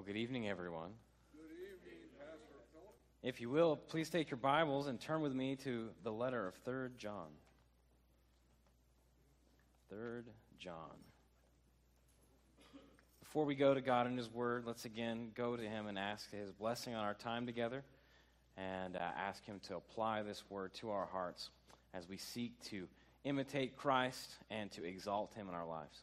Good evening, everyone. Good evening, Pastor Philip. If you will, please take your Bibles and turn with me to the letter of 3 John. 3 John. Before we go to God and His Word, let's again go to Him and ask His blessing on our time together and ask Him to apply this Word to our hearts as we seek to imitate Christ and to exalt Him in our lives.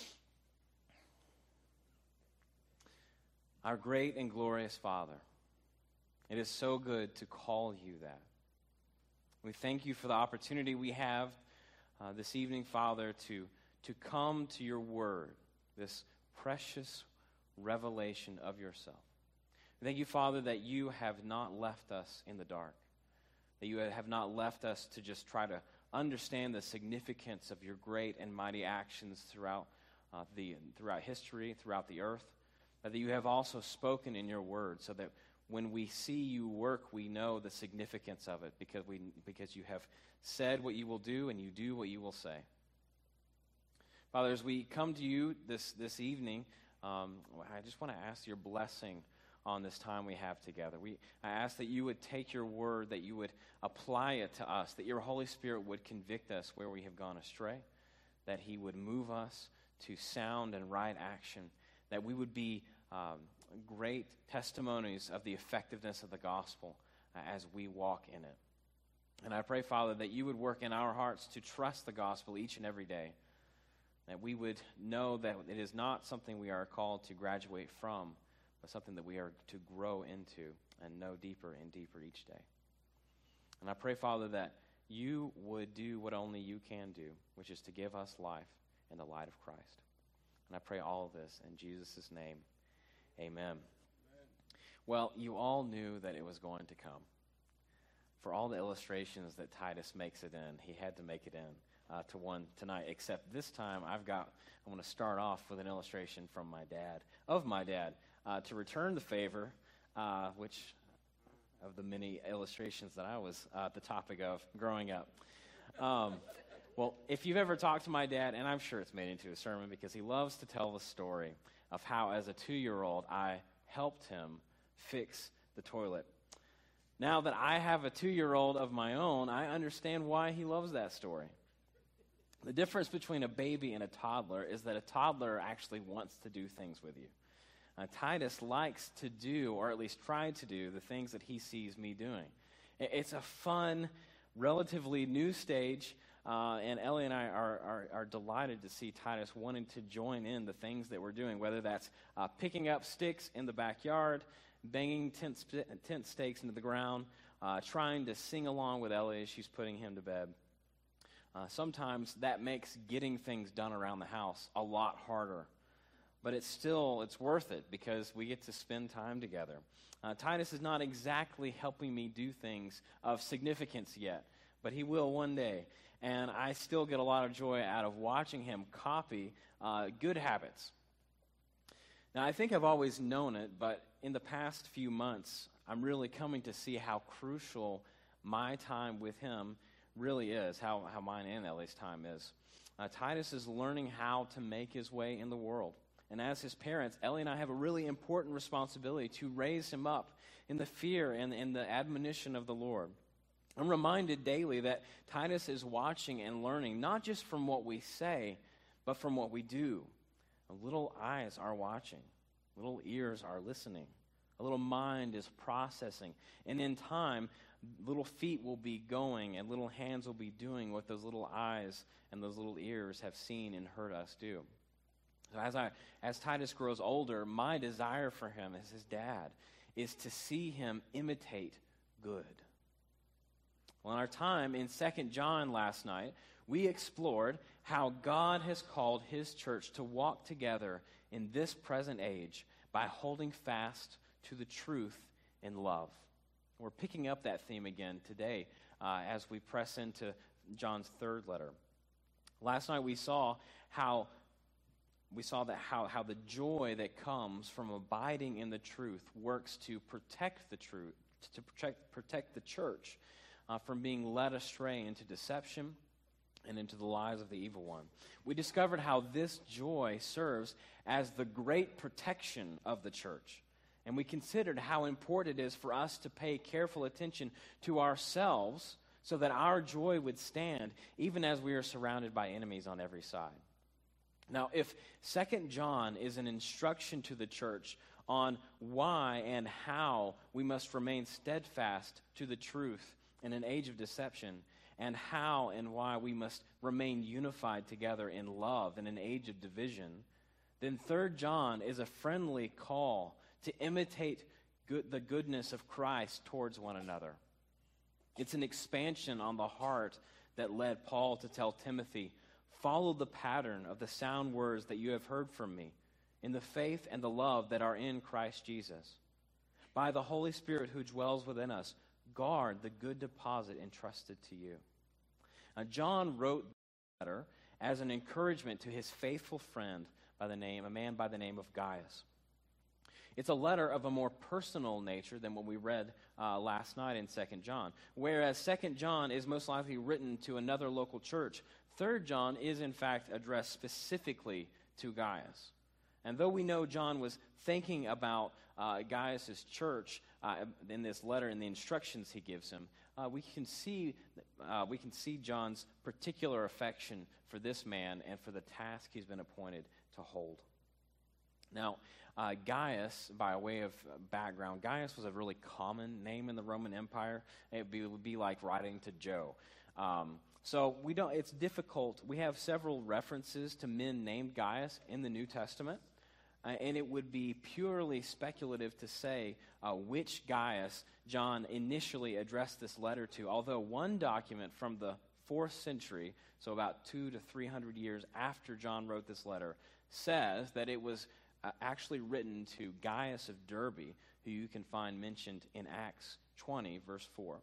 Our great and glorious Father, it is so good to call you that. We thank you for the opportunity we have this evening, Father, to come to your word, this precious revelation of yourself. We thank you, Father, that you have not left us in the dark, that you have not left us to just try to understand the significance of your great and mighty actions throughout history, throughout the earth, but that you have also spoken in your word so that when we see you work, we know the significance of it because you have said what you will do and you do what you will say. Father, as we come to you this evening, I just want to ask your blessing on this time we have together. I ask that you would take your word, that you would apply it to us, that your Holy Spirit would convict us where we have gone astray, that he would move us to sound and right action, that we would be great testimonies of the effectiveness of the gospel as we walk in it. And I pray, Father, that you would work in our hearts to trust the gospel each and every day, that we would know that it is not something we are called to graduate from, but something that we are to grow into and know deeper and deeper each day. And I pray, Father, that you would do what only you can do, which is to give us life in the light of Christ. And I pray all of this in Jesus' name. Amen. Well, you all knew that it was going to come. For all the illustrations that Titus makes it in, he had to make it in to one tonight, except this time I'm going to start off with an illustration from my dad, to return the favor, which of the many illustrations that I was the topic of growing up. Well, if you've ever talked to my dad, and I'm sure it's made into a sermon because he loves to tell the story of how as a 2-year-old I helped him fix the toilet. Now that I have a 2-year-old of my own, I understand why he loves that story. The difference between a baby and a toddler is that a toddler actually wants to do things with you. Titus likes to do, or at least try to do, the things that he sees me doing. It's a fun, relatively new stage, and Ellie and I are delighted to see Titus wanting to join in the things that we're doing, whether that's picking up sticks in the backyard, banging tent stakes into the ground, trying to sing along with Ellie as she's putting him to bed. Sometimes that makes getting things done around the house a lot harder. But it's worth it because we get to spend time together. Titus is not exactly helping me do things of significance yet, but he will one day. And I still get a lot of joy out of watching him copy good habits. Now, I think I've always known it, but in the past few months, I'm really coming to see how crucial my time with him really is, how mine and Ellie's time is. Titus is learning how to make his way in the world. And as his parents, Ellie and I have a really important responsibility to raise him up in the fear and in the admonition of the Lord. I'm reminded daily that Titus is watching and learning, not just from what we say, but from what we do. Little eyes are watching. Little ears are listening. A little mind is processing. And in time, little feet will be going and little hands will be doing what those little eyes and those little ears have seen and heard us do. So as Titus grows older, my desire for him as his dad is to see him imitate good. Well, in our time in 2 John last night, we explored how God has called his church to walk together in this present age by holding fast to the truth in love. We're picking up that theme again today as we press into John's third letter. Last night we saw how the joy that comes from abiding in the truth works to protect the truth, to protect the church from being led astray into deception and into the lies of the evil one. We discovered how this joy serves as the great protection of the church, And we considered how important it is for us to pay careful attention to ourselves so that our joy would stand even as we are surrounded by enemies on every side. Now, if 2 John is an instruction to the church on why and how we must remain steadfast to the truth in an age of deception, and how and why we must remain unified together in love in an age of division, then 3 John is a friendly call to imitate the goodness of Christ towards one another. It's an expansion on the heart that led Paul to tell Timothy, "Follow the pattern of the sound words that you have heard from me, in the faith and the love that are in Christ Jesus. By the Holy Spirit who dwells within us, guard the good deposit entrusted to you." Now, John wrote the letter as an encouragement to his faithful friend a man by the name of Gaius. It's a letter of a more personal nature than what we read last night in 2 John. Whereas 2 John is most likely written to another local church, 3 John is in fact addressed specifically to Gaius. And though we know John was thinking about Gaius' church in this letter and the instructions he gives him, we can see John's particular affection for this man and for the task he's been appointed to hold. Now, Gaius, by way of background, Gaius was a really common name in the Roman Empire. It would be like writing to Joe. So it's difficult. We have several references to men named Gaius in the New Testament, and it would be purely speculative to say which Gaius John initially addressed this letter to, although one document from the 4th century, so about 200 to 300 years after John wrote this letter, says that it was actually written to Gaius of Derbe, who you can find mentioned in Acts 20, verse 4.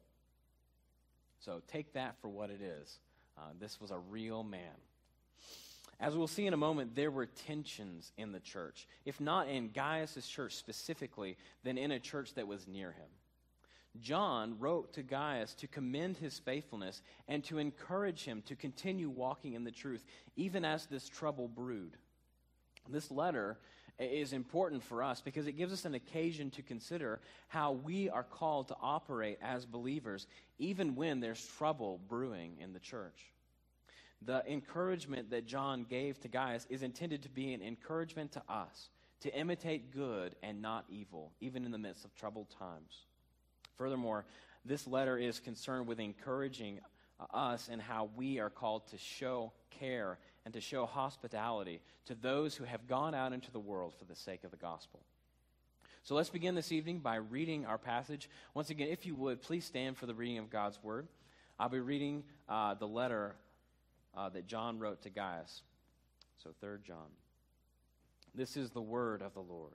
So take that for what it is. This was a real man. As we'll see in a moment, there were tensions in the church. If not in Gaius' church specifically, then in a church that was near him. John wrote to Gaius to commend his faithfulness and to encourage him to continue walking in the truth, even as this trouble brewed. This letter is important for us because it gives us an occasion to consider how we are called to operate as believers, even when there's trouble brewing in the church. The encouragement that John gave to Gaius is intended to be an encouragement to us to imitate good and not evil, even in the midst of troubled times. Furthermore, this letter is concerned with encouraging us and how we are called to show care and to show hospitality to those who have gone out into the world for the sake of the gospel. So let's begin this evening by reading our passage. Once again, if you would, please stand for the reading of God's word. I'll be reading the letter that John wrote to Gaius. So 3 John. This is the word of the Lord.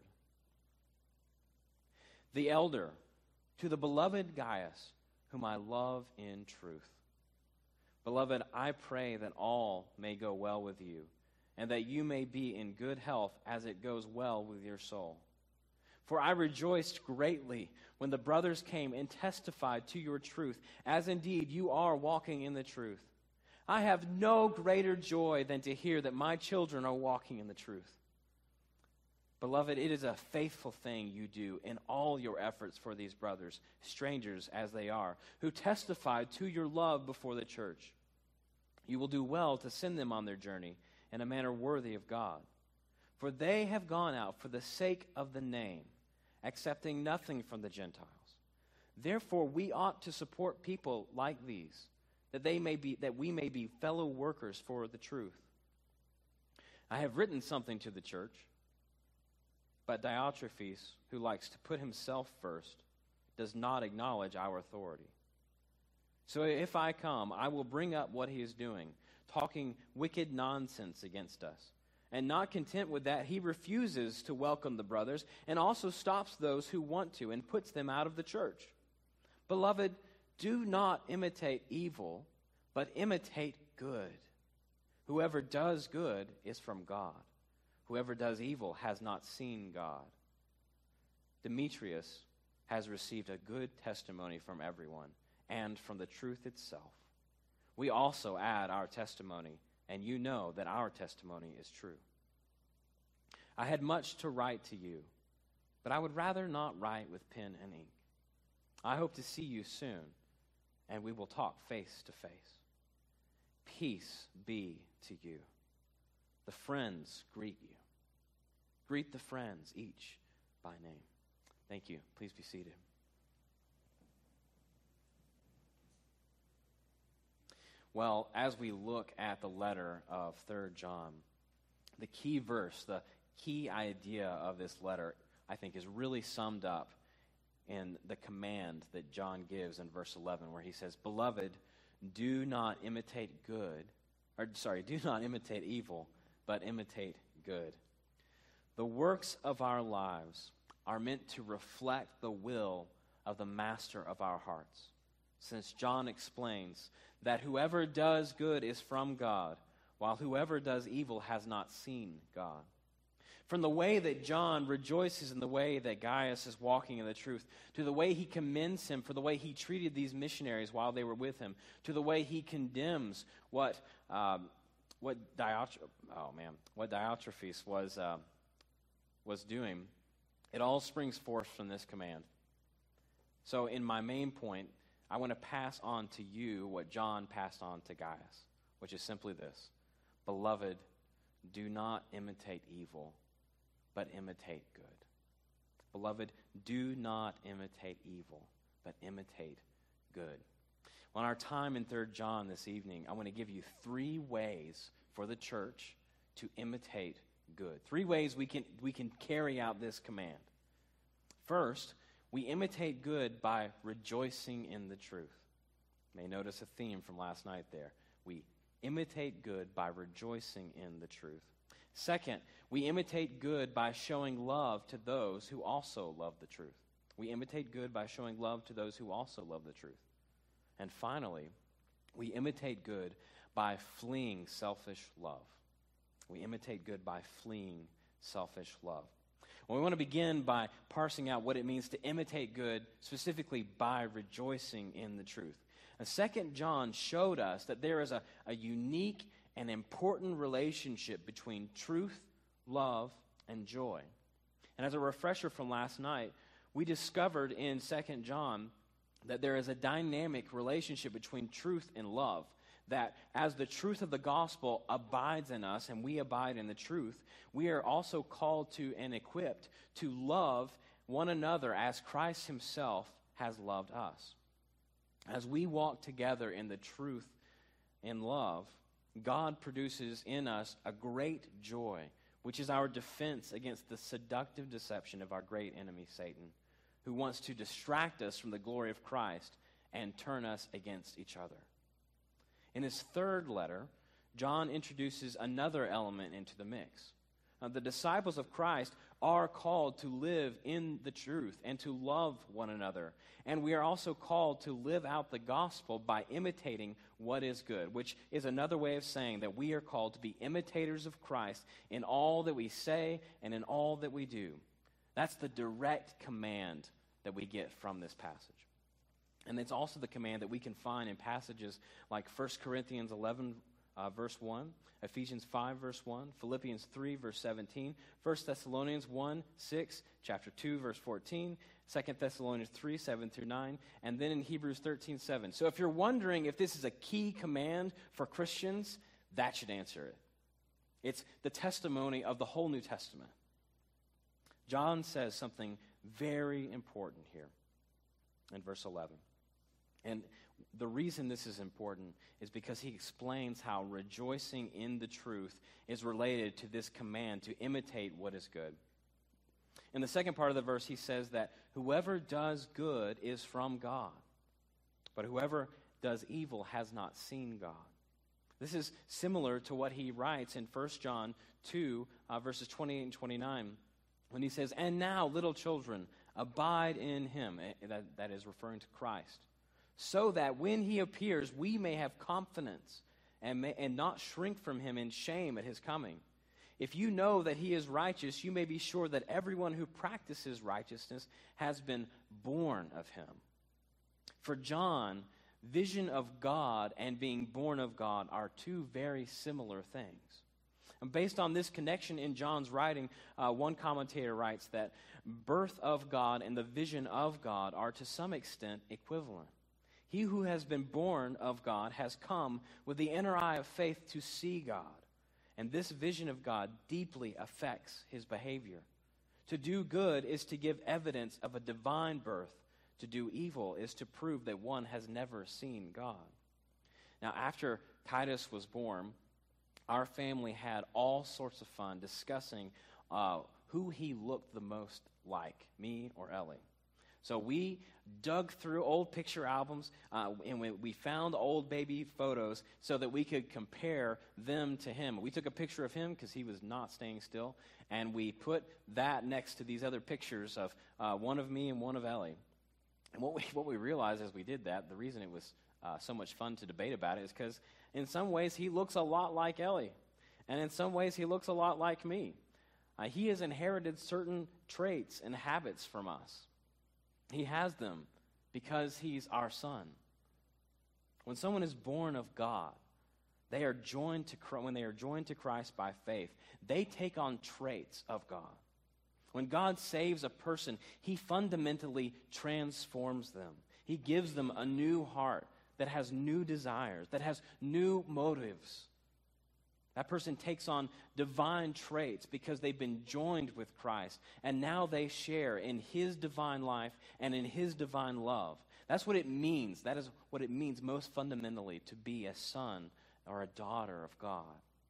The elder, to the beloved Gaius, whom I love in truth. Beloved, I pray that all may go well with you, and that you may be in good health as it goes well with your soul. For I rejoiced greatly when the brothers came and testified to your truth, as indeed you are walking in the truth. I have no greater joy than to hear that my children are walking in the truth. Beloved, it is a faithful thing you do in all your efforts for these brothers, strangers as they are, who testified to your love before the church. You will do well to send them on their journey in a manner worthy of God. For they have gone out for the sake of the name, accepting nothing from the Gentiles. Therefore, we ought to support people like these, that we may be fellow workers for the truth. I have written something to the church, but Diotrephes, who likes to put himself first, does not acknowledge our authority. So if I come, I will bring up what he is doing, talking wicked nonsense against us. And not content with that, he refuses to welcome the brothers and also stops those who want to and puts them out of the church. Beloved, do not imitate evil, but imitate good. Whoever does good is from God. Whoever does evil has not seen God. Demetrius has received a good testimony from everyone and from the truth itself. We also add our testimony, and you know that our testimony is true. I had much to write to you, but I would rather not write with pen and ink. I hope to see you soon, and we will talk face to face. Peace be to you. The friends greet you. Greet the friends, each by name. Thank you. Please be seated. Well, as we look at the letter of 3 John, the key verse, the key idea of this letter, I think, is really summed up in the command that John gives in verse 11, where he says, "Beloved, do not imitate evil, but imitate good." The works of our lives are meant to reflect the will of the master of our hearts, since John explains that whoever does good is from God, while whoever does evil has not seen God. From the way that John rejoices in the way that Gaius is walking in the truth, to the way he commends him for the way he treated these missionaries while they were with him, to the way he condemns what Diotrephes was doing, it all springs forth from this command. So in my main point, I want to pass on to you what John passed on to Gaius, which is simply this: Beloved, do not imitate evil, but imitate good. Beloved, do not imitate evil, but imitate good. On our time in 3 John this evening, I want to give you 3 ways for the church to imitate good. 3 ways we can carry out this command. First, we imitate good by rejoicing in the truth. You may notice a theme from last night there. We imitate good by rejoicing in the truth. Second, we imitate good by showing love to those who also love the truth. We imitate good by showing love to those who also love the truth. And finally, we imitate good by fleeing selfish love. We imitate good by fleeing selfish love. Well, we want to begin by parsing out what it means to imitate good, specifically by rejoicing in the truth. And 2 John showed us that there is a unique and important relationship between truth, love, and joy. And as a refresher from last night, we discovered in 2 John that there is a dynamic relationship between truth and love. That as the truth of the gospel abides in us and we abide in the truth, we are also called to and equipped to love one another as Christ himself has loved us. As we walk together in the truth and love, God produces in us a great joy, which is our defense against the seductive deception of our great enemy, Satan, who wants to distract us from the glory of Christ and turn us against each other. In his 3rd letter, John introduces another element into the mix. The disciples of Christ are called to live in the truth and to love one another. And we are also called to live out the gospel by imitating what is good, which is another way of saying that we are called to be imitators of Christ in all that we say and in all that we do. That's the direct command that we get from this passage. And it's also the command that we can find in passages like 1 Corinthians 11, verse 1, Ephesians 5, verse 1, Philippians 3, verse 17, 1 Thessalonians 1, 6, chapter 2, verse 14, 2 Thessalonians 3, 7 through 9, and then in Hebrews 13, 7. So if you're wondering if this is a key command for Christians, that should answer it. It's the testimony of the whole New Testament. John says something very important here in verse 11. And the reason this is important is because he explains how rejoicing in the truth is related to this command to imitate what is good. In the second part of the verse, he says that whoever does good is from God, but whoever does evil has not seen God. This is similar to what he writes in 1 John 2, verses 28 and 29, when he says, "And now, little children, abide in him," that is referring to Christ, "so that when he appears, we may have confidence and not shrink from him in shame at his coming. If you know that he is righteous, you may be sure that everyone who practices righteousness has been born of him." For John, vision of God and being born of God are 2 very similar things. And based on this connection in John's writing, one commentator writes that birth of God and the vision of God are to some extent equivalent. He who has been born of God has come with the inner eye of faith to see God. And this vision of God deeply affects his behavior. To do good is to give evidence of a divine birth. To do evil is to prove that one has never seen God. Now, after Titus was born, our family had all sorts of fun discussing who he looked the most like, me or Ellie. So we dug through old picture albums, and we found old baby photos so that we could compare them to him. We took a picture of him because he was not staying still, and we put that next to these other pictures of one of me and one of Ellie. And what we realized as we did that, the reason it was so much fun to debate about it is because in some ways he looks a lot like Ellie, and in some ways he looks a lot like me. He has inherited certain traits and habits from us. He has them because he's our son. When someone is born of God, when they are joined to Christ by faith, they take on traits of God. When God saves a person, he fundamentally transforms them. He gives them a new heart that has new desires, that has new motives. That person takes on divine traits because they've been joined with Christ, and now they share in his divine life and in his divine love. That's what it means. That is what it means most fundamentally to be a son or a daughter of God.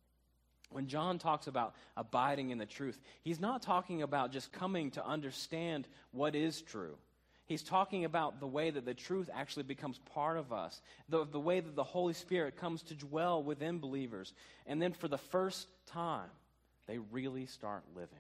When John talks about abiding in the truth, he's not talking about just coming to understand what is true. He's talking about the way that the truth actually becomes part of us, the way that the Holy Spirit comes to dwell within believers. And then for the first time, they really start living.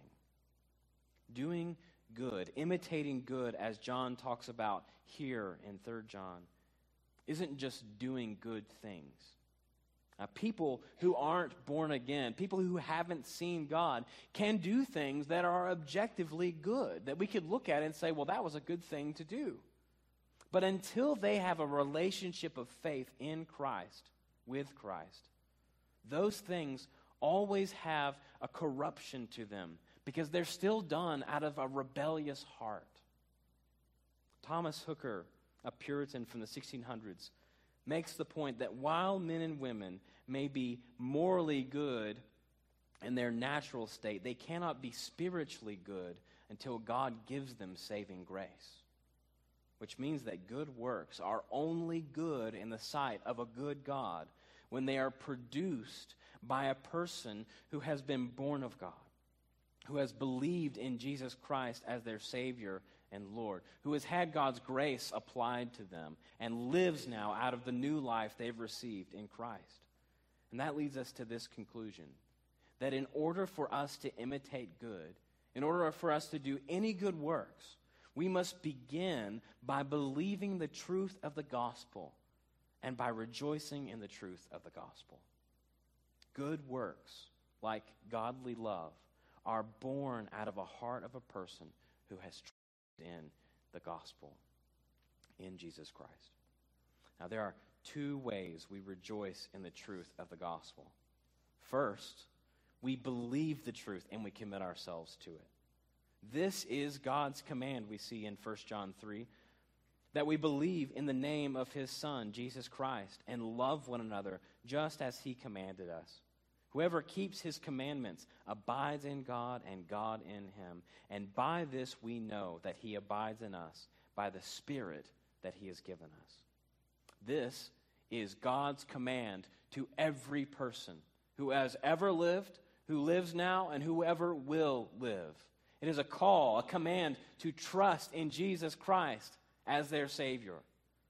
Doing good, imitating good, as John talks about here in 3 John, isn't just doing good things. People who aren't born again, people who haven't seen God, can do things that are objectively good, that we could look at and say, well, that was a good thing to do. But until they have a relationship of faith in Christ, with Christ, those things always have a corruption to them because they're still done out of a rebellious heart. Thomas Hooker, a Puritan from the 1600s, makes the point that while men and women may be morally good in their natural state, they cannot be spiritually good until God gives them saving grace. Which means that good works are only good in the sight of a good God when they are produced by a person who has been born of God, who has believed in Jesus Christ as their Savior and Lord, who has had God's grace applied to them and lives now out of the new life they've received in Christ. And that leads us to this conclusion, that in order for us to imitate good, in order for us to do any good works, we must begin by believing the truth of the gospel and by rejoicing in the truth of the gospel. Good works, like godly love, are born out of a heart of a person who has in the gospel in Jesus Christ. Now, there are 2 ways we rejoice in the truth of the gospel. First, we believe the truth and we commit ourselves to it. This is God's command we see in 1 John 3, that we believe in the name of his Son, Jesus Christ, and love one another just as he commanded us. Whoever keeps his commandments abides in God and God in him. And by this we know that he abides in us, by the Spirit that he has given us. This is God's command to every person who has ever lived, who lives now, and whoever will live. It is a call, a command to trust in Jesus Christ as their Savior.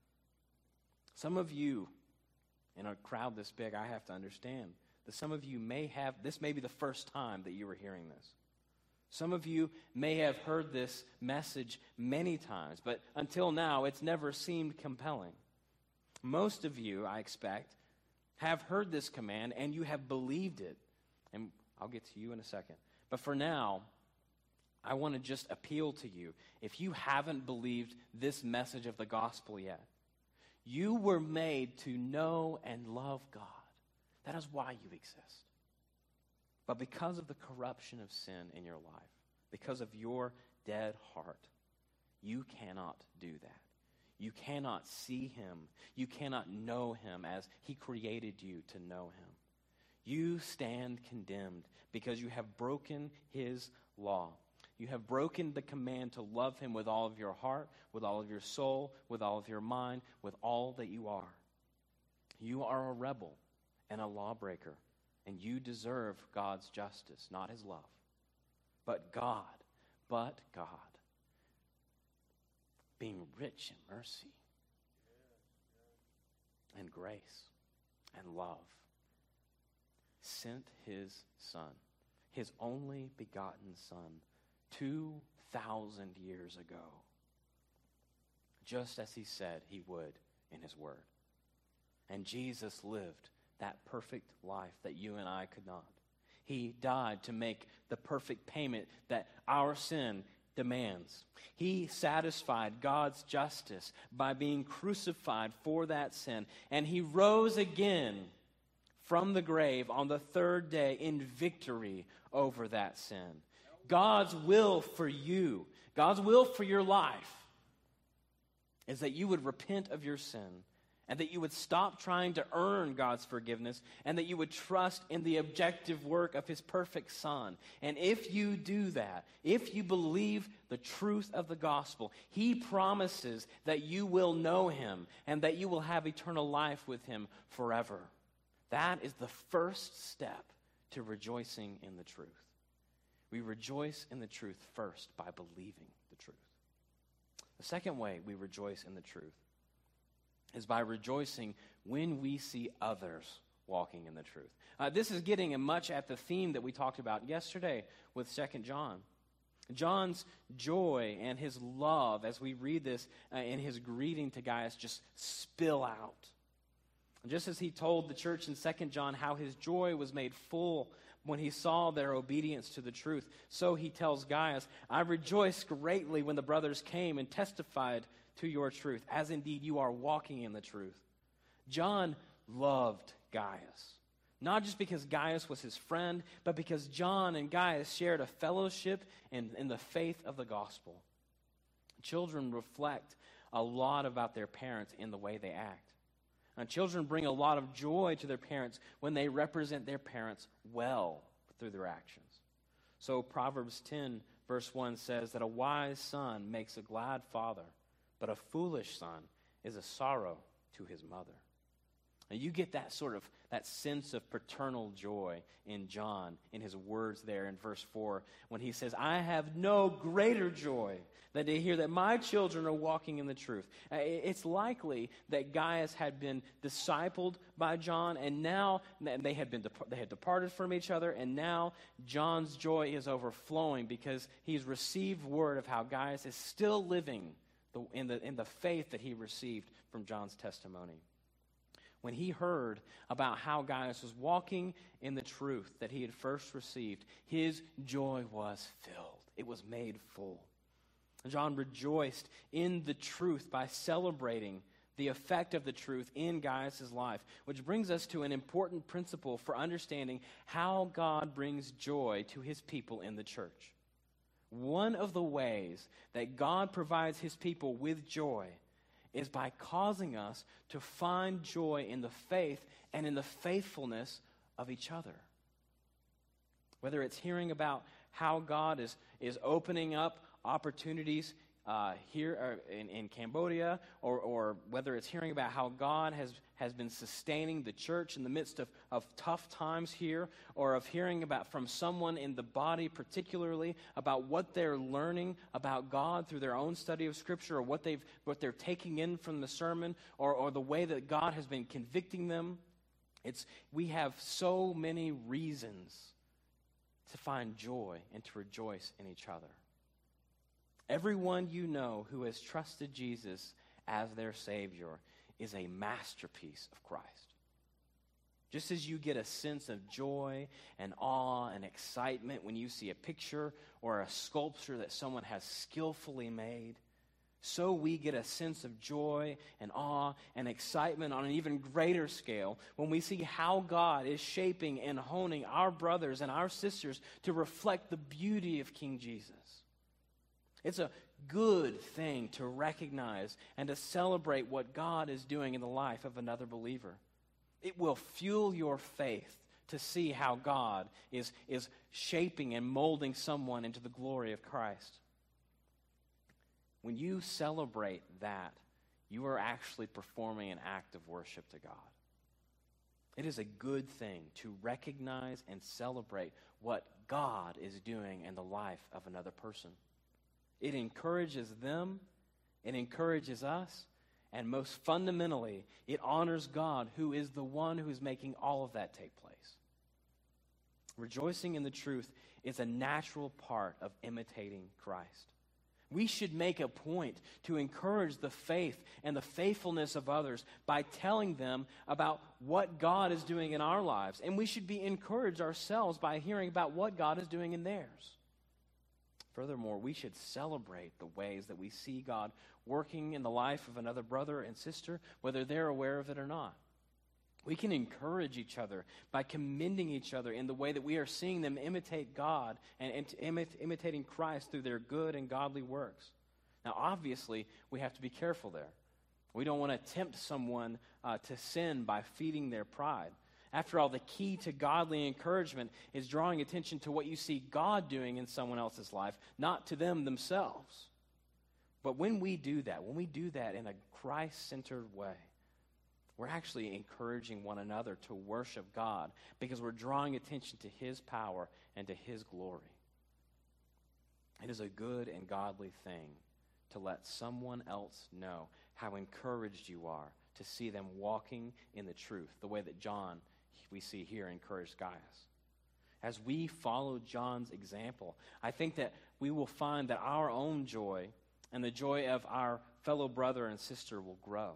Some of you, in a crowd this big, I have to understand, that some of you this may be the first time that you were hearing this. Some of you may have heard this message many times, but until now, it's never seemed compelling. Most of you, I expect, have heard this command and you have believed it. And I'll get to you in a second. But for now, I want to just appeal to you. If you haven't believed this message of the gospel yet, you were made to know and love God. That is why you exist. But because of the corruption of sin in your life, because of your dead heart, you cannot do that. You cannot see him. You cannot know him as he created you to know him. You stand condemned because you have broken his law. You have broken the command to love him with all of your heart, with all of your soul, with all of your mind, with all that you are. You are a rebel and a lawbreaker, and you deserve God's justice, not his love. But God, being rich in mercy and grace and love, sent his Son, his only begotten Son, 2,000 years ago, just as he said he would in his word. And Jesus lived that perfect life that you and I could not. He died to make the perfect payment that our sin demands. He satisfied God's justice by being crucified for that sin. And he rose again from the grave on the third day in victory over that sin. God's will for you, God's will for your life, is that you would repent of your sin, and that you would stop trying to earn God's forgiveness, and that you would trust in the objective work of his perfect Son. And if you do that, if you believe the truth of the gospel, he promises that you will know him and that you will have eternal life with him forever. That is the first step to rejoicing in the truth. We rejoice in the truth first by believing the truth. The second way we rejoice in the truth is by rejoicing when we see others walking in the truth. This is getting much at the theme that we talked about yesterday with 2 John. John's joy and his love, as we read this in his greeting to Gaius, just spill out. Just as he told the church in 2 John how his joy was made full when he saw their obedience to the truth, so he tells Gaius, I rejoiced greatly when the brothers came and testified to your truth, as indeed you are walking in the truth. John loved Gaius, not just because Gaius was his friend, but because John and Gaius shared a fellowship in the faith of the gospel. Children reflect a lot about their parents in the way they act. And children bring a lot of joy to their parents when they represent their parents well through their actions. So Proverbs 10 verse 1 says that a wise son makes a glad father, but a foolish son is a sorrow to his mother. And you get that sense of paternal joy in John, in his words there in verse 4, when he says, I have no greater joy than to hear that my children are walking in the truth. It's likely that Gaius had been discipled by John, and now they had departed from each other, and now John's joy is overflowing because he's received word of how Gaius is still living in the faith that he received from John's testimony. When he heard about how Gaius was walking in the truth that he had first received, his joy was filled. It was made full. John rejoiced in the truth by celebrating the effect of the truth in Gaius' life, which brings us to an important principle for understanding how God brings joy to his people in the church. One of the ways that God provides his people with joy is by causing us to find joy in the faith and in the faithfulness of each other. Whether it's hearing about how God is opening up opportunities here in Cambodia, or whether it's hearing about how God has been sustaining the church in the midst of tough times here, or of hearing about from someone in the body particularly about what they're learning about God through their own study of Scripture, or what they're taking in from the sermon, or the way that God has been convicting them. We have so many reasons to find joy and to rejoice in each other. Everyone you know who has trusted Jesus as their Savior is a masterpiece of Christ. Just as you get a sense of joy and awe and excitement when you see a picture or a sculpture that someone has skillfully made, So we get a sense of joy and awe and excitement on an even greater scale when we see how God is shaping and honing our brothers and our sisters to reflect the beauty of King Jesus. It's a good thing to recognize and to celebrate what God is doing in the life of another believer. It will fuel your faith to see how God is shaping and molding someone into the glory of Christ. When you celebrate that, you are actually performing an act of worship to God. It is a good thing to recognize and celebrate what God is doing in the life of another person. It encourages them, it encourages us, and most fundamentally, it honors God, who is the one who is making all of that take place. Rejoicing in the truth is a natural part of imitating Christ. We should make a point to encourage the faith and the faithfulness of others by telling them about what God is doing in our lives. And we should be encouraged ourselves by hearing about what God is doing in theirs. Furthermore, we should celebrate the ways that we see God working in the life of another brother and sister, whether they're aware of it or not. We can encourage each other by commending each other in the way that we are seeing them imitate God and imitating Christ through their good and godly works. Now, obviously, we have to be careful there. We don't want to tempt someone to sin by feeding their pride. After all, the key to godly encouragement is drawing attention to what you see God doing in someone else's life, not to them themselves. But when we do that in a Christ-centered way, we're actually encouraging one another to worship God because we're drawing attention to His power and to His glory. It is a good and godly thing to let someone else know how encouraged you are to see them walking in the truth, the way that John, we see here, encouraged Gaius. As we follow John's example, I think that we will find that our own joy and the joy of our fellow brother and sister will grow.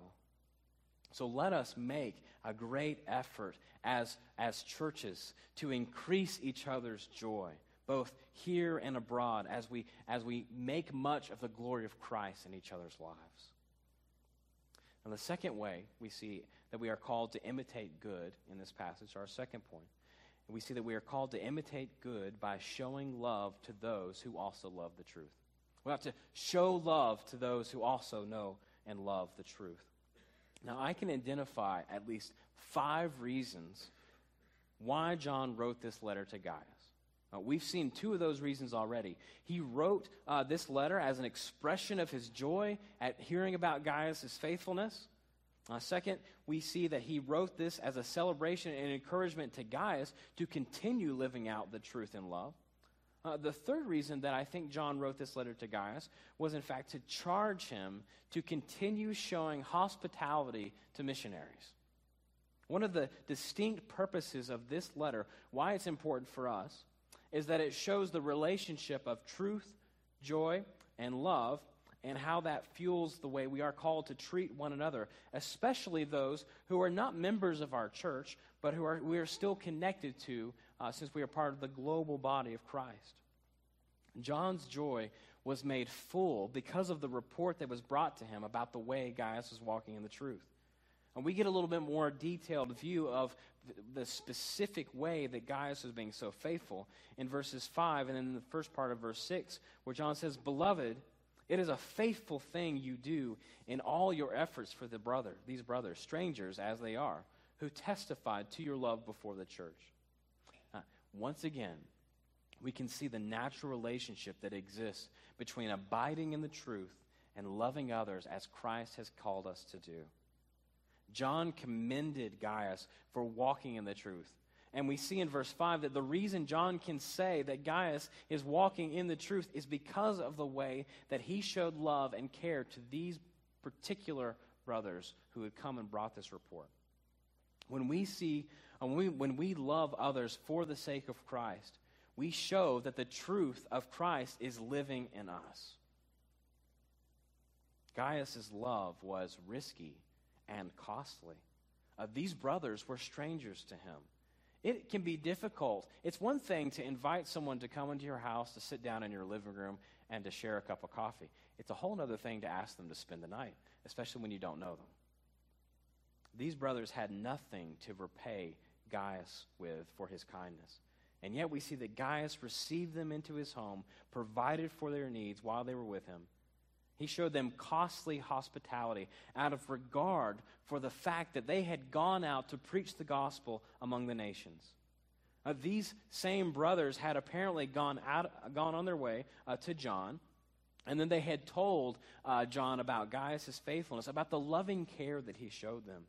So let us make a great effort as churches to increase each other's joy, both here and abroad, as we make much of the glory of Christ in each other's lives. And the second way we see that we are called to imitate good in this passage, our second point, we see that we are called to imitate good by showing love to those who also love the truth. We have to show love to those who also know and love the truth. Now, I can identify at least 5 reasons why John wrote this letter to Gaius. We've seen 2 of those reasons already. He wrote this letter as an expression of his joy at hearing about Gaius' faithfulness. Second, we see that he wrote this as a celebration and encouragement to Gaius to continue living out the truth in love. The third reason that I think John wrote this letter to Gaius was, in fact, to charge him to continue showing hospitality to missionaries. One of the distinct purposes of this letter, why it's important for us, is that it shows the relationship of truth, joy, and love, and how that fuels the way we are called to treat one another, especially those who are not members of our church, but we are still connected to since we are part of the global body of Christ. John's joy was made full because of the report that was brought to him about the way Gaius was walking in the truth. And we get a little bit more detailed view of the specific way that Gaius was being so faithful in verses 5 and in the first part of verse 6, where John says, "Beloved, it is a faithful thing you do in all your efforts for these brothers, strangers as they are, who testified to your love before the church." Once again, we can see the natural relationship that exists between abiding in the truth and loving others as Christ has called us to do. John commended Gaius for walking in the truth. And we see in verse 5 that the reason John can say that Gaius is walking in the truth is because of the way that he showed love and care to these particular brothers who had come and brought this report. When we love others for the sake of Christ, we show that the truth of Christ is living in us. Gaius' love was risky and costly. These brothers were strangers to him. It can be difficult. It's one thing to invite someone to come into your house, to sit down in your living room, and to share a cup of coffee. It's a whole other thing to ask them to spend the night, especially when you don't know them. These brothers had nothing to repay Gaius with for his kindness. And yet we see that Gaius received them into his home, provided for their needs while they were with him. He showed them costly hospitality out of regard for the fact that they had gone out to preach the gospel among the nations. These same brothers had apparently gone on their way to John, and then they had told John about Gaius' faithfulness, about the loving care that he showed them.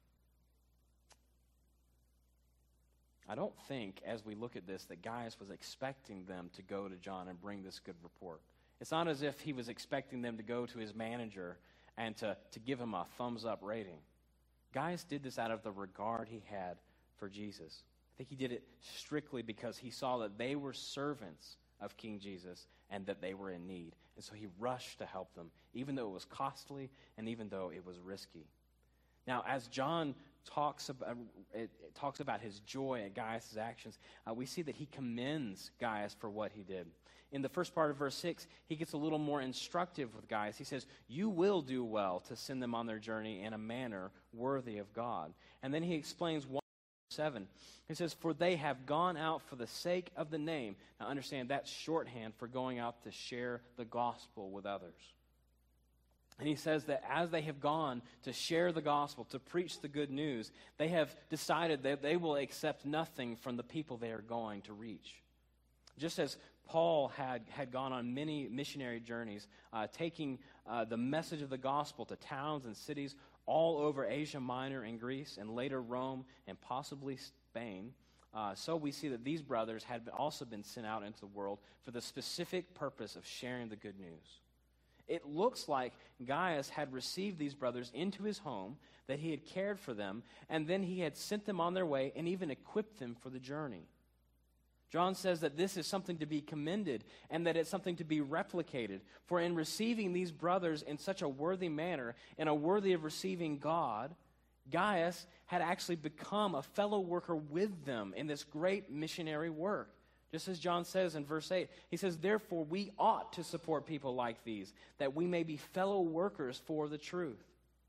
I don't think, as we look at this, that Gaius was expecting them to go to John and bring this good report. It's not as if he was expecting them to go to his manager and to give him a thumbs-up rating. Gaius did this out of the regard he had for Jesus. I think he did it strictly because he saw that they were servants of King Jesus and that they were in need. And so he rushed to help them, even though it was costly and even though it was risky. Now, as John talks about his joy at Gaius' actions, we see that he commends Gaius for what he did. In the first part of verse 6, he gets a little more instructive with Gaius. He says, "You will do well to send them on their journey in a manner worthy of God." And then he explains 1:7. He says, "For they have gone out for the sake of the name." Now understand, that's shorthand for going out to share the gospel with others. And he says that as they have gone to share the gospel, to preach the good news, they have decided that they will accept nothing from the people they are going to reach. Just as Paul had gone on many missionary journeys, taking the message of the gospel to towns and cities all over Asia Minor and Greece, and later Rome and possibly Spain, so we see that these brothers had also been sent out into the world for the specific purpose of sharing the good news. It looks like Gaius had received these brothers into his home, that he had cared for them, and then he had sent them on their way and even equipped them for the journey. John says that this is something to be commended and that it's something to be replicated. For in receiving these brothers in such a worthy manner, and a worthy of receiving God, Gaius had actually become a fellow worker with them in this great missionary work. Just as John says in verse 8, he says, "Therefore we ought to support people like these, that we may be fellow workers for the truth."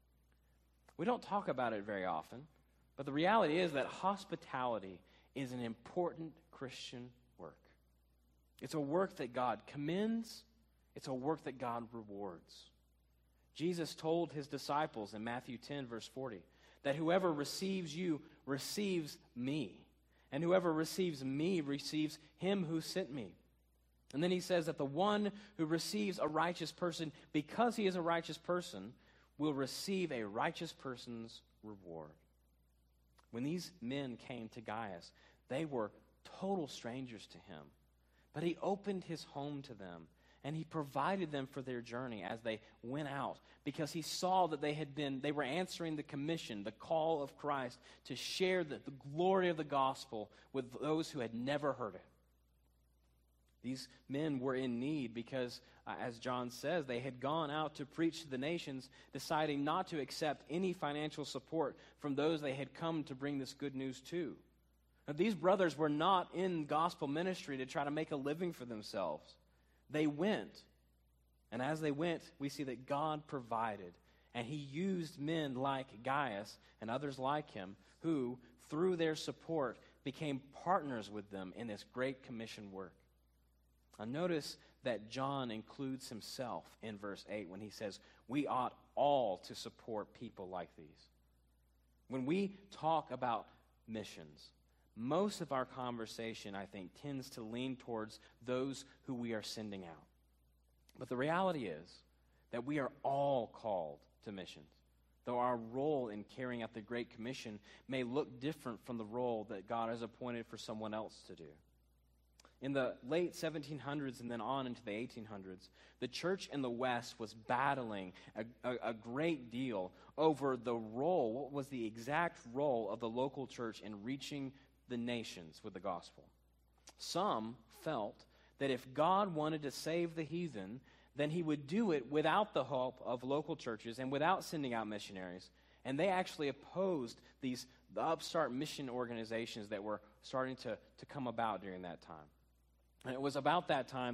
We don't talk about it very often, but the reality is that hospitality is an important Christian work. It's a work that God commends. It's a work that God rewards. Jesus told his disciples in Matthew 10, verse 40, that whoever receives you receives me, and whoever receives me receives him who sent me. And then he says that the one who receives a righteous person because he is a righteous person will receive a righteous person's reward. When these men came to Gaius, they were total strangers to him. But he opened his home to them, and he provided them for their journey as they went out, because he saw that they were answering the commission, the call of Christ, to share the glory of the gospel with those who had never heard it. These men were in need because, as John says, they had gone out to preach to the nations, deciding not to accept any financial support from those they had come to bring this good news to. Now, these brothers were not in gospel ministry to try to make a living for themselves. They went. And as they went, we see that God provided. And he used men like Gaius and others like him who, through their support, became partners with them in this great commission work. Now notice that John includes himself in verse 8 when he says, we ought all to support people like these. When we talk about missions, most of our conversation, I think, tends to lean towards those who we are sending out. But the reality is that we are all called to missions, though our role in carrying out the Great Commission may look different from the role that God has appointed for someone else to do. In the late 1700s and then on into the 1800s, the church in the West was battling a great deal over the role, what was the exact role of the local church in reaching the nations with the gospel. Some felt that if God wanted to save the heathen, then he would do it without the help of local churches and without sending out missionaries. And they actually opposed the upstart mission organizations that were starting to come about during that time. And it was about that time that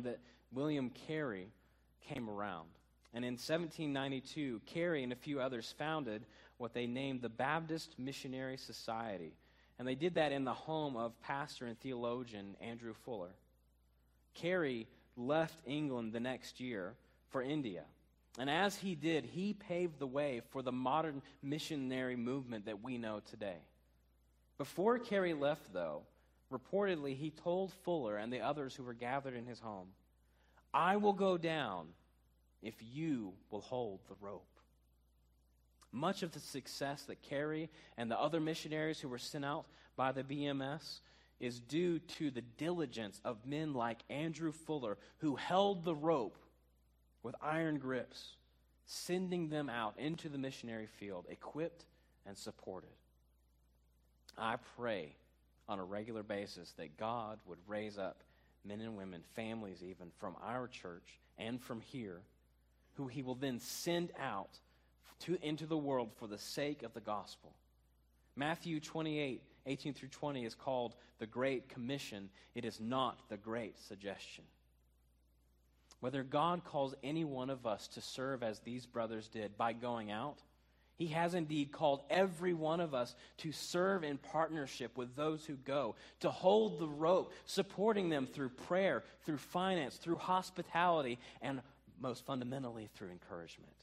William Carey, came around. And in 1792, Carey and a few others founded what they named the Baptist Missionary Society. And they did that in the home of pastor and theologian Andrew Fuller. Carey left England the next year for India. And as he did, he paved the way for the modern missionary movement that we know today. Before Carey left, though, reportedly he told Fuller and the others who were gathered in his home, "I will go down if you will hold the rope." Much of the success that Carey and the other missionaries who were sent out by the BMS is due to the diligence of men like Andrew Fuller, who held the rope with iron grips, sending them out into the missionary field, equipped and supported. I pray on a regular basis that God would raise up men and women, families even, from our church and from here, who he will then send out into the world for the sake of the gospel. Matthew 28:18-20 is called the Great Commission. It is not the Great Suggestion. Whether God calls any one of us to serve as these brothers did by going out, he has indeed called every one of us to serve in partnership with those who go, to hold the rope, supporting them through prayer, through finance, through hospitality, and most fundamentally through encouragement.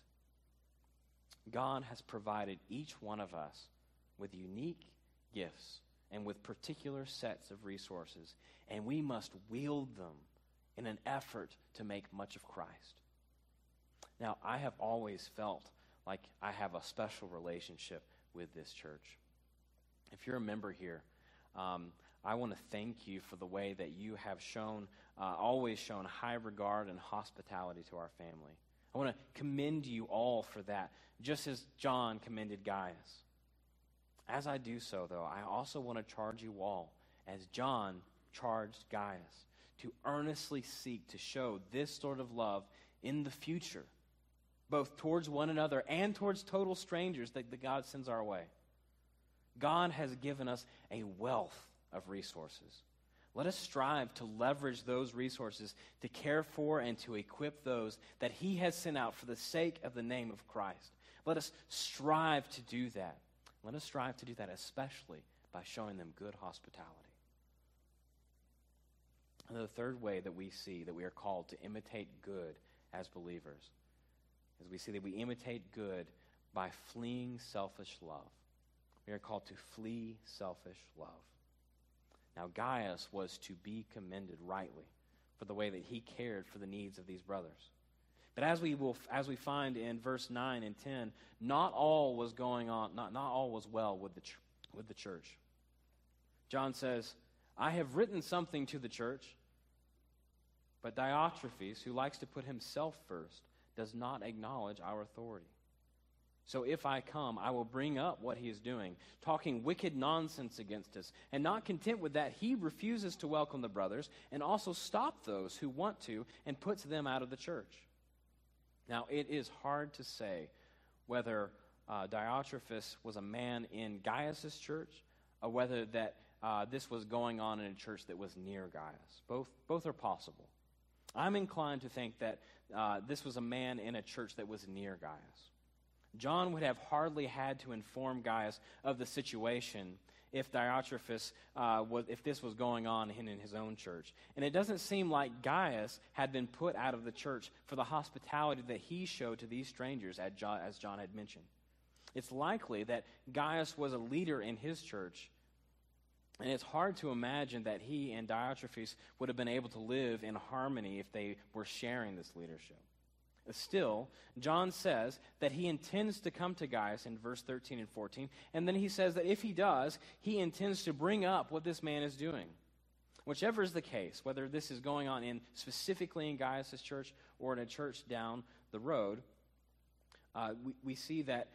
God has provided each one of us with unique gifts and with particular sets of resources, and we must wield them in an effort to make much of Christ. Now, I have always felt like I have a special relationship with this church. If you're a member here, I want to thank you for the way that you have always shown high regard and hospitality to our family. I want to commend you all for that, just as John commended Gaius. As I do so, though, I also want to charge you all, as John charged Gaius, to earnestly seek to show this sort of love in the future, both towards one another and towards total strangers that God sends our way. God has given us a wealth of resources. Let us strive to leverage those resources to care for and to equip those that he has sent out for the sake of the name of Christ. Let us strive to do that. Let us strive to do that especially by showing them good hospitality. And the third way that we see that we are called to imitate good as believers is we see that we imitate good by fleeing selfish love. We are called to flee selfish love. Now, Gaius was to be commended rightly for the way that he cared for the needs of these brothers. But as we find in verse 9 and 10, not all was going on, not all was well with the church. John says, "I have written something to the church, but Diotrephes, who likes to put himself first, does not acknowledge our authority. So if I come, I will bring up what he is doing, talking wicked nonsense against us. And not content with that, he refuses to welcome the brothers and also stop those who want to and puts them out of the church." Now, it is hard to say whether Diotrephes was a man in Gaius' church or whether that this was going on in a church that was near Gaius. Both are possible. I'm inclined to think that this was a man in a church that was near Gaius. John would have hardly had to inform Gaius of the situation if Diotrephes, if this was going on in his own church. And it doesn't seem like Gaius had been put out of the church for the hospitality that he showed to these strangers, as John had mentioned. It's likely that Gaius was a leader in his church, and it's hard to imagine that he and Diotrephes would have been able to live in harmony if they were sharing this leadership. Still, John says that he intends to come to Gaius in verse 13 and 14, and then he says that if he does, he intends to bring up what this man is doing. Whichever is the case, whether this is going on specifically in Gaius' church or in a church down the road, we see that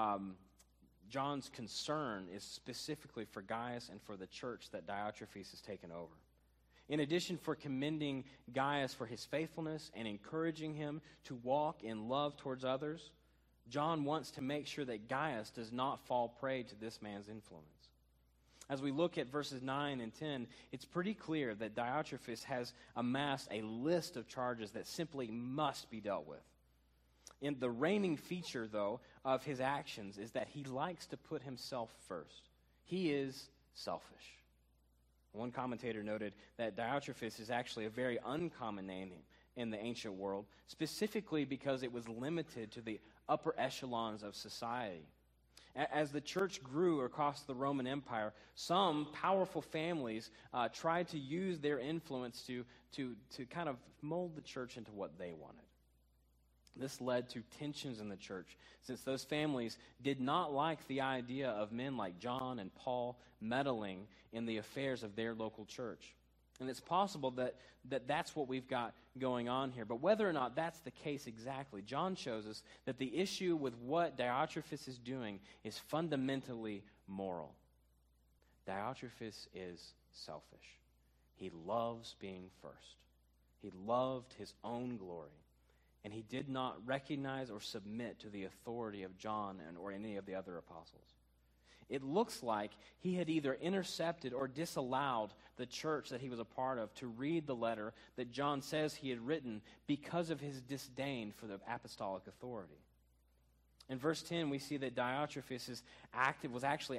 John's concern is specifically for Gaius and for the church that Diotrephes has taken over. In addition for commending Gaius for his faithfulness and encouraging him to walk in love towards others, John wants to make sure that Gaius does not fall prey to this man's influence. As we look at verses 9 and 10, it's pretty clear that Diotrephes has amassed a list of charges that simply must be dealt with. And the reigning feature, though, of his actions is that he likes to put himself first. He is selfish. One commentator noted that Diotrephes is actually a very uncommon name in the ancient world, specifically because it was limited to the upper echelons of society. As the church grew across the Roman Empire, some powerful families tried to use their influence to kind of mold the church into what they wanted. This led to tensions in the church, since those families did not like the idea of men like John and Paul meddling in the affairs of their local church. And it's possible that that's what we've got going on here. But whether or not that's the case exactly, John shows us that the issue with what Diotrephes is doing is fundamentally moral. Diotrephes is selfish. He loves being first. He loved his own glory. And he did not recognize or submit to the authority of John or any of the other apostles. It looks like he had either intercepted or disallowed the church that he was a part of to read the letter that John says he had written because of his disdain for the apostolic authority. In verse 10, we see that Diotrephes was actually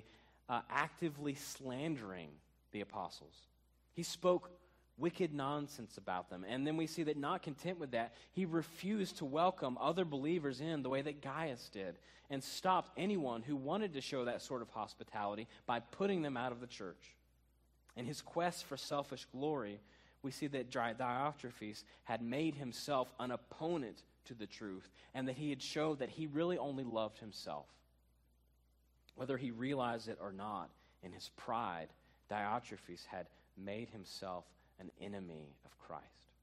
actively slandering the apostles. He spoke wicked nonsense about them. And then we see that not content with that, he refused to welcome other believers in the way that Gaius did, and stopped anyone who wanted to show that sort of hospitality by putting them out of the church. In his quest for selfish glory, we see that Diotrephes had made himself an opponent to the truth, and that he had showed that he really only loved himself. Whether he realized it or not, in his pride, Diotrephes had made himself an enemy of Christ.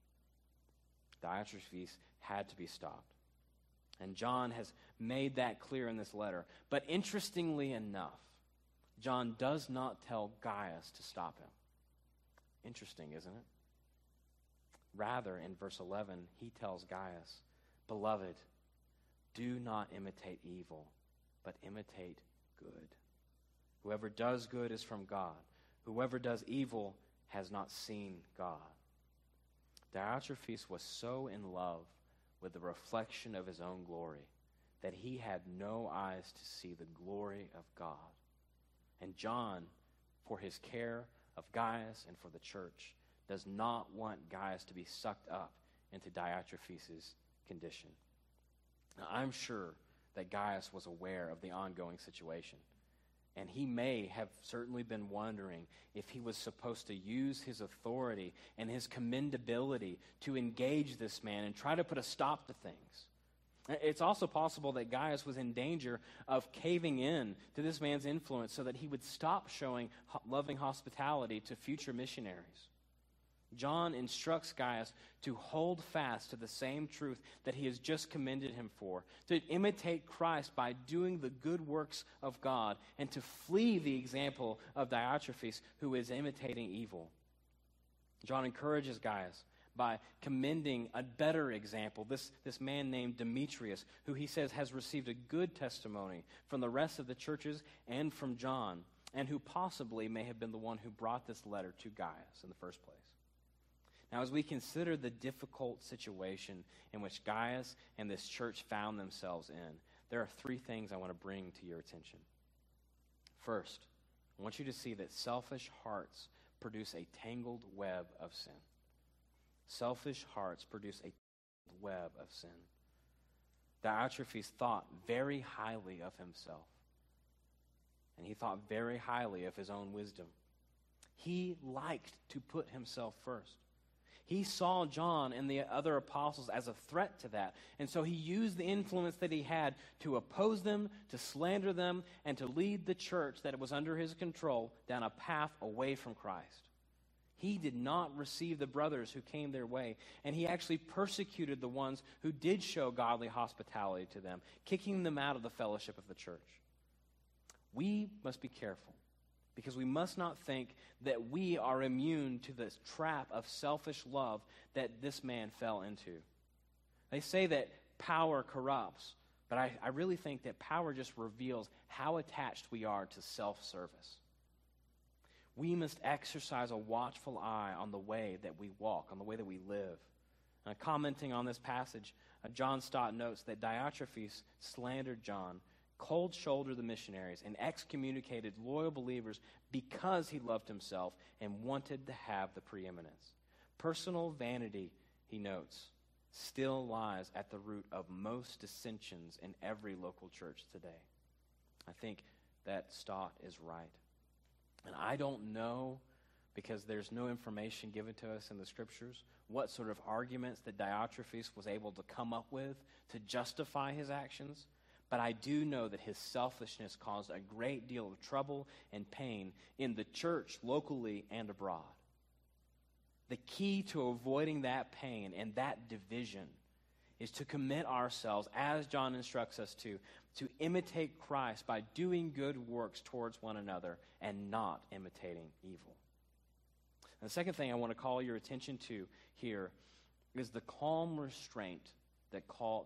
Diotrephes had to be stopped. And John has made that clear in this letter. But interestingly enough, John does not tell Gaius to stop him. Interesting, isn't it? Rather, in verse 11, he tells Gaius, "Beloved, do not imitate evil, but imitate good. Whoever does good is from God. Whoever does evil has not seen God." Diotrephes was so in love with the reflection of his own glory that he had no eyes to see the glory of God. And John, for his care of Gaius and for the church, does not want Gaius to be sucked up into Diotrephes' condition. Now, I'm sure that Gaius was aware of the ongoing situation. And he may have certainly been wondering if he was supposed to use his authority and his commendability to engage this man and try to put a stop to things. It's also possible that Gaius was in danger of caving in to this man's influence so that he would stop showing loving hospitality to future missionaries. John instructs Gaius to hold fast to the same truth that he has just commended him for, to imitate Christ by doing the good works of God, and to flee the example of Diotrephes, who is imitating evil. John encourages Gaius by commending a better example, this man named Demetrius, who he says has received a good testimony from the rest of the churches and from John, and who possibly may have been the one who brought this letter to Gaius in the first place. Now, as we consider the difficult situation in which Gaius and this church found themselves in, there are three things I want to bring to your attention. First, I want you to see that selfish hearts produce a tangled web of sin. Selfish hearts produce a tangled web of sin. Diotrephes thought very highly of himself, and he thought very highly of his own wisdom. He liked to put himself first. He saw John and the other apostles as a threat to that. And so he used the influence that he had to oppose them, to slander them, and to lead the church that was under his control down a path away from Christ. He did not receive the brothers who came their way, and he actually persecuted the ones who did show godly hospitality to them, kicking them out of the fellowship of the church. We must be careful, because we must not think that we are immune to this trap of selfish love that this man fell into. They say that power corrupts, but I really think that power just reveals how attached we are to self-service. We must exercise a watchful eye on the way that we walk, on the way that we live. Commenting on this passage, John Stott notes that Diotrephes slandered John, cold-shouldered the missionaries, and excommunicated loyal believers because he loved himself and wanted to have the preeminence. Personal vanity, he notes, still lies at the root of most dissensions in every local church today. I think that Stott is right. And I don't know, because there's no information given to us in the Scriptures, what sort of arguments that Diotrephes was able to come up with to justify his actions. But I do know that his selfishness caused a great deal of trouble and pain in the church, locally and abroad. The key to avoiding that pain and that division is to commit ourselves, as John instructs us to imitate Christ by doing good works towards one another and not imitating evil. And the second thing I want to call your attention to here is the calm restraint that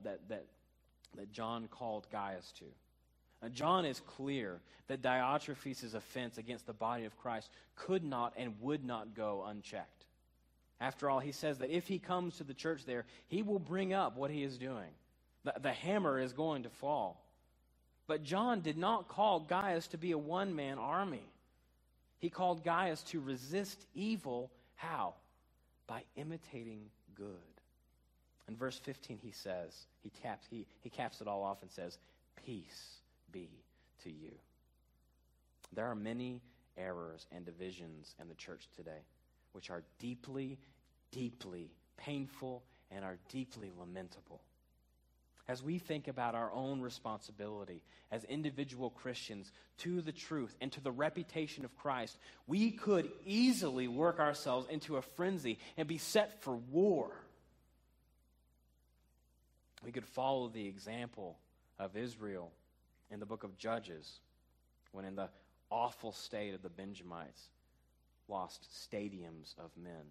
John called Gaius to. Now, John is clear that Diotrephes' offense against the body of Christ could not and would not go unchecked. After all, he says that if he comes to the church there, he will bring up what he is doing. The hammer is going to fall. But John did not call Gaius to be a one-man army. He called Gaius to resist evil. How? By imitating good. In verse 15 he says, he caps it all off and says, "Peace be to you." There are many errors and divisions in the church today, which are deeply, deeply painful and are deeply lamentable. As we think about our own responsibility as individual Christians to the truth and to the reputation of Christ, we could easily work ourselves into a frenzy and be set for war. We could follow the example of Israel in the book of Judges, when in the awful state of the Benjamites lost stadiums of men.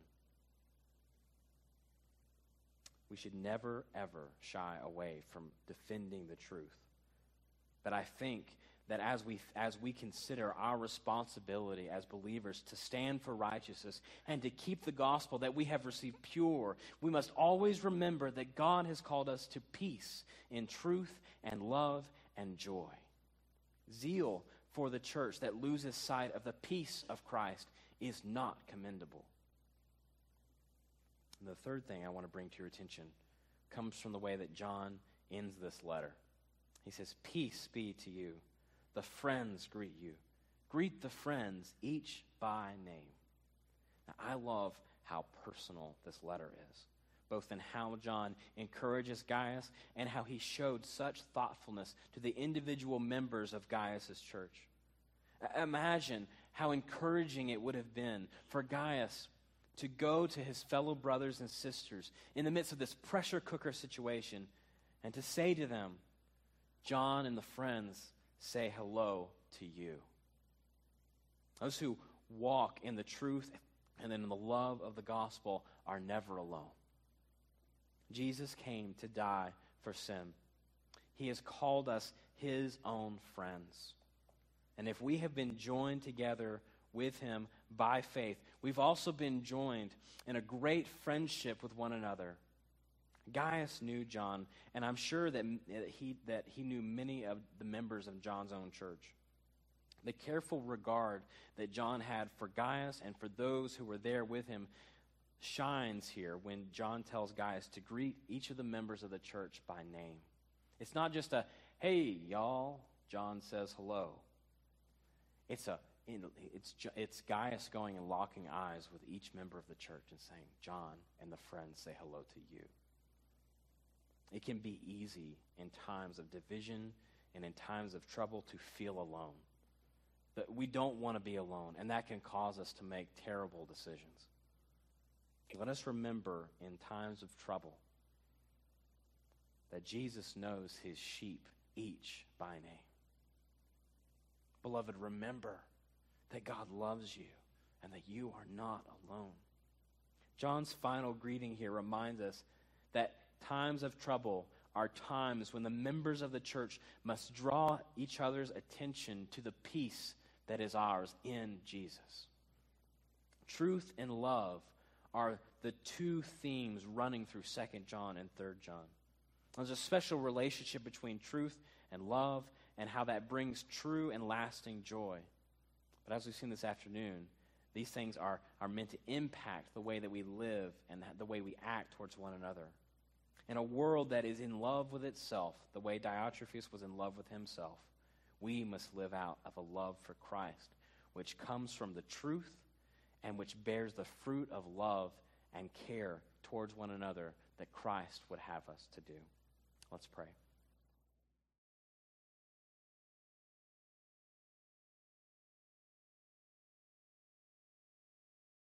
We should never, ever shy away from defending the truth. But I think that as we consider our responsibility as believers to stand for righteousness and to keep the gospel that we have received pure, we must always remember that God has called us to peace in truth and love and joy. Zeal for the church that loses sight of the peace of Christ is not commendable. And the third thing I want to bring to your attention comes from the way that John ends this letter. He says, "Peace be to you. The friends greet you. Greet the friends, each by name." Now, I love how personal this letter is, both in how John encourages Gaius and how he showed such thoughtfulness to the individual members of Gaius' church. Imagine how encouraging it would have been for Gaius to go to his fellow brothers and sisters in the midst of this pressure cooker situation and to say to them, "John and the friends say hello to you." Those who walk in the truth and in the love of the gospel are never alone. Jesus came to die for sin. He has called us his own friends. And if we have been joined together with him by faith, we've also been joined in a great friendship with one another. Gaius knew John, and I'm sure that he knew many of the members of John's own church. The careful regard that John had for Gaius and for those who were there with him shines here when John tells Gaius to greet each of the members of the church by name. It's not just a, "Hey, y'all," John says hello. It's Gaius going and locking eyes with each member of the church and saying, "John and the friends say hello to you." It can be easy in times of division and in times of trouble to feel alone. But we don't want to be alone, and that can cause us to make terrible decisions. Let us remember in times of trouble that Jesus knows his sheep each by name. Beloved, remember that God loves you and that you are not alone. John's final greeting here reminds us that times of trouble are times when the members of the church must draw each other's attention to the peace that is ours in Jesus. Truth and love are the two themes running through 2 John and 3 John. There's a special relationship between truth and love and how that brings true and lasting joy. But as we've seen this afternoon, these things are meant to impact the way that we live and the way we act towards one another. In a world that is in love with itself, the way Diotrephes was in love with himself, we must live out of a love for Christ, which comes from the truth and which bears the fruit of love and care towards one another that Christ would have us to do. Let's pray.